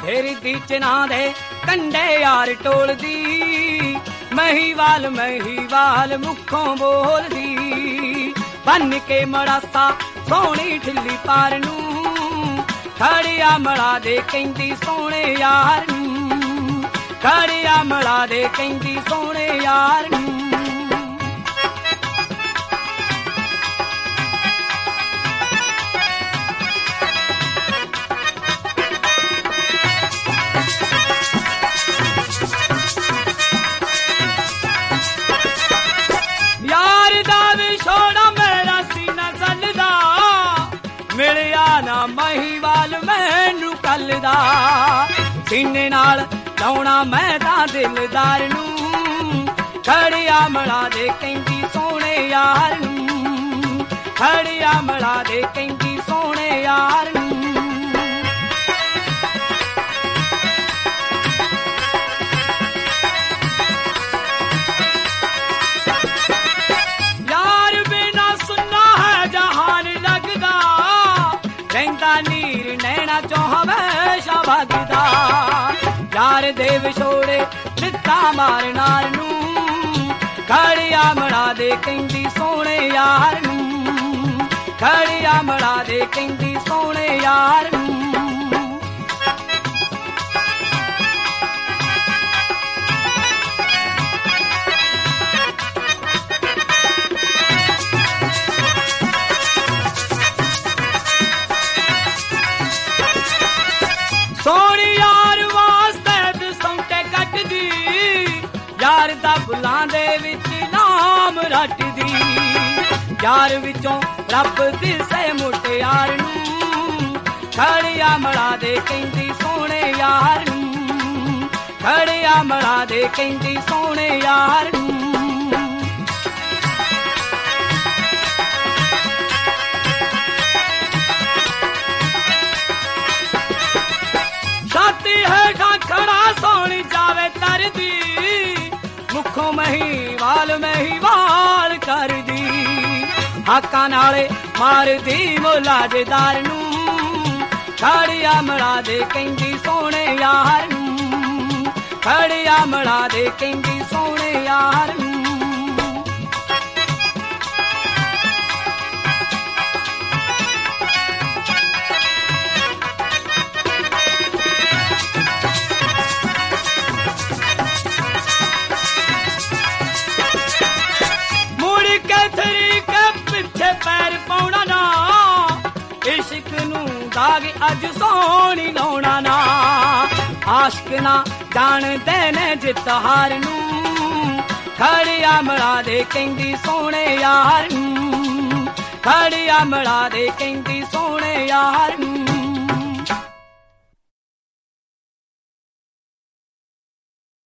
ਫਿਰਦੀ ਚਨਾ ਦੇ ਕੰਡੇ ਯਾਰ ਟੋਲਦੀ, ਮਹੀਵਾਲ ਮਹੀਵਾਲ ਮੁੱਖੋਂ ਬੋਲਦੀ। ਬੰਨ ਕੇ ਮੜਾਸਾ ਸੋਹਣੀ ਢਿੱਲੀ ਪਾਰ ਨੂੰ, ਖੜਿਆ ਮੜਾ ਦੇ ਕਹਿੰਦੀ ਸੋਹਣੇ ਯਾਰ ਨੂੰ, ਖੜਿਆ ਮੜਾ ਦੇ ਕਹਿੰਦੀ ਸੋਹਣੇ ਯਾਰ ਨੂੰ। ਮਿਲਿਆ ਮਹੀਵਾਲ ਮੈਨੂੰ ਕੱਲ ਦਾ, ਸੀਨੇ ਨਾਲ ਲਾਉਣਾ ਮੈਂ ਤਾਂ ਦਿਲਦਾਰ ਨੂੰ, ਖੜਿਆ ਮੜਾ ਦੇ ਕਹਿੰਦੀ ਸੋਹਣੇ ਯਾਰ ਨੂੰ, ਖੜਿਆ ਮੜਾ ਦੇ ਕਹਿੰਦੀ ਸੋਹਣੇ ਯਾਰ ਨੂੰ। ਯਾਰ ਬਿਨਾ ਸੁਨਾ ਹੈ ਜਹਾਨ ਲੱਗਦਾ, ਰਹਿੰਦਾ ਨੀਰ ਨੈਣਾ ਚੋਂ ਹਮੇਸ਼ਾ ਭਗਦਾ। ਯਾਰ ਦੇ ਵਿਛੋੜੇ ਦਿੱਤਾ ਮਾਰ ਨਾਲ ਨੂੰ, ਖੜਿਆ ਮੜਾ ਦੇ ਕਹਿੰਦੀ ਸੋਹਣੇ ਯਾਰ ਨੂੰ, ਖੜਿਆ ਮੜਾ ਦੇ ਕਹਿੰਦੀ ਸੋਹਣੇ ਯਾਰ ਨੂੰ। ਸੋਹਣੀ ਯਾਰ ਵਾਸਤੇ ਦਸੌਂਟੇ ਕੱਟਦੀ, ਯਾਰ ਦਾ ਫੁੱਲਾਂ ਦੇ ਵਿੱਚ ਨਾਮ ਰੱਟਦੀ। ਯਾਰ ਵਿੱਚੋਂ ਰੱਬ ਦਿਸੇ ਮੁਟਿਆਰ ਨੂੰ, ਖੜਿਆ ਮੜਾ ਦੇ ਕਹਿੰਦੀ ਸੋਹਣੇ ਯਾਰ ਨੂੰ, ਖੜਿਆ ਮੜਾ ਦੇ ਕਹਿੰਦੀ ਸੋਹਣੇ ਯਾਰ ਨੂੰ। ਛਾਤੀ ਹੇਠਾਂ ਖੜਾ ਸੋਹਣੀ ਜਾਵੇ ਤਰਦੀ, ਮੁੱਖੋਂ ਮਹੀਵਾਲ ਮਹੀਵਾਲ ਕਰਦੀ। ਹਾਕਾਂ ਨਾਲੇ ਮਾਰਦੀ ਮੁਲਾਜਦਾਰ ਨੂੰ, ਖੜਿਆ ਮੜਾ ਦੇ ਕਹਿੰਦੀ ਸੋਹਣੇ ਯਾਰ ਨੂੰ, ਖੜਿਆ ਮੜਾ ਦੇ ਕਹਿੰਦੀ ਸੋਹਣੇ ਯਾਰ ਨੂੰ। ਪੈਰ ਪਾਉਣਾ ਨਾ, ਇਸ਼ਕ ਨੂੰ ਦਾਗ ਅੱਜ ਸੋਹਣੀ ਲਾਉਣਾ ਨਾ। ਆਸ਼ਕ ਨਾ ਜਾਣਦੇ ਨੇ ਜਿੱਤ ਹਾਰ ਨੂੰ, ਖੜਿਆ ਮੜਾ ਦੇ ਕਹਿੰਦੀ ਸੋਹਣੇ ਯਾਰ ਨੂੰ, ਖੜਿਆ ਮੜਾ ਦੇ ਕਹਿੰਦੀ ਸੋਹਣੇ ਯਾਰ ਨੂੰ।